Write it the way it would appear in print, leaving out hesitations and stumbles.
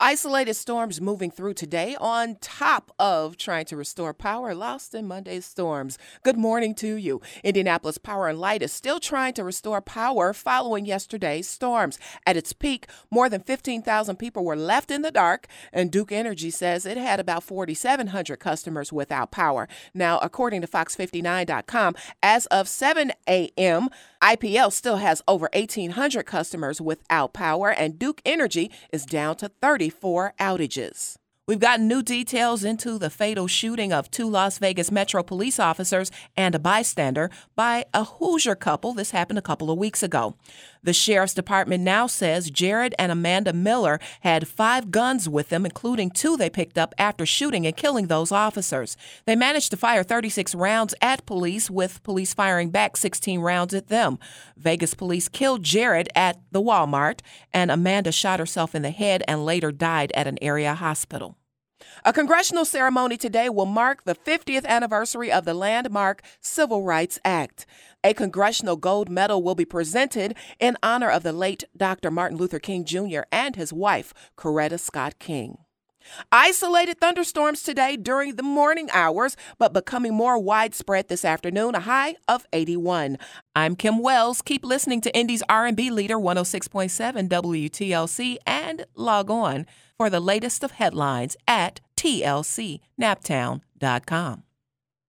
Isolated storms moving through today on top of trying to restore power lost in Monday's storms. Good morning to you. Indianapolis Power and Light is still trying to restore power following yesterday's storms. At its peak, more than 15,000 people were left in the dark, and Duke Energy says it had about 4,700 customers without power. Now, according to Fox59.com, as of 7 a.m., IPL still has over 1,800 customers without power, and Duke Energy is down to 34 outages. We've gotten new details into the fatal shooting of 2 Las Vegas Metro police officers and a bystander by a Hoosier couple. This happened a couple of weeks ago. The sheriff's department now says Jared and Amanda Miller had 5 guns with them, including 2 they picked up after shooting and killing those officers. They managed to fire 36 rounds at police, with police firing back 16 rounds at them. Vegas police killed Jared at the Walmart, and Amanda shot herself in the head and later died at an area hospital. A congressional ceremony today will mark the 50th anniversary of the landmark Civil Rights Act. A congressional gold medal will be presented in honor of the late Dr. Martin Luther King Jr. and his wife, Coretta Scott King. Isolated thunderstorms today during the morning hours, but becoming more widespread this afternoon, a high of 81. I'm Kim Wells. Keep listening to Indy's R&B leader 106.7 WTLC and log on for the latest of headlines at tlcnaptown.com.